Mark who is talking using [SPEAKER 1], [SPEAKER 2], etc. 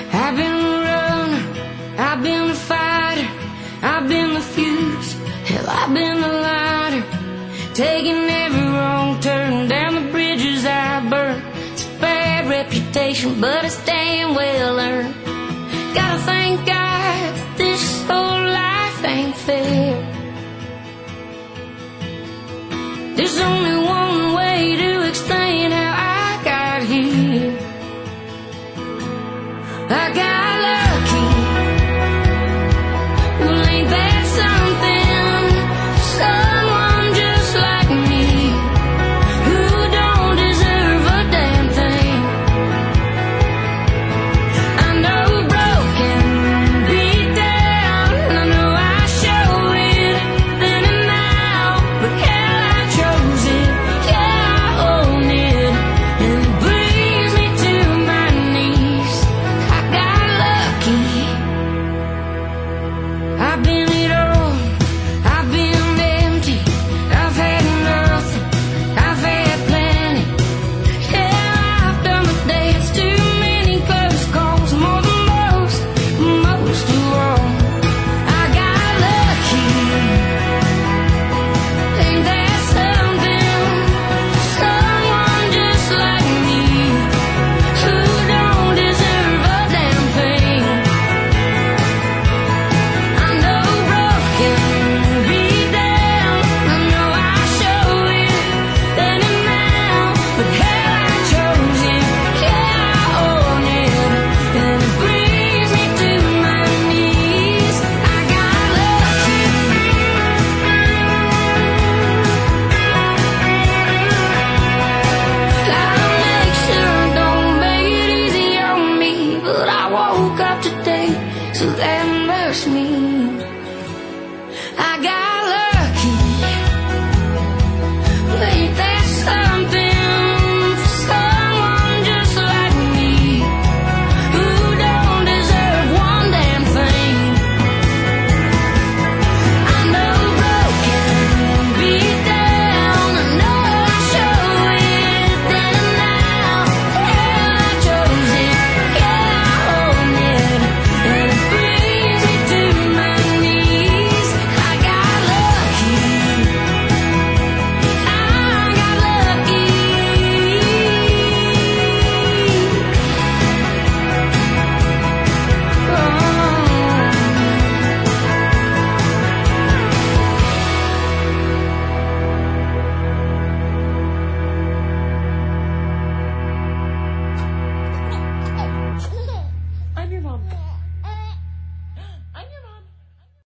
[SPEAKER 1] I've been the runner, I've been the fighter, I've been the fuse, hell, I've been the lighter, taking every wrong turn, down the bridges I burn. It's a bad reputation, but it's damn well earned. Gotta thank God that this whole life ain't fair. There's only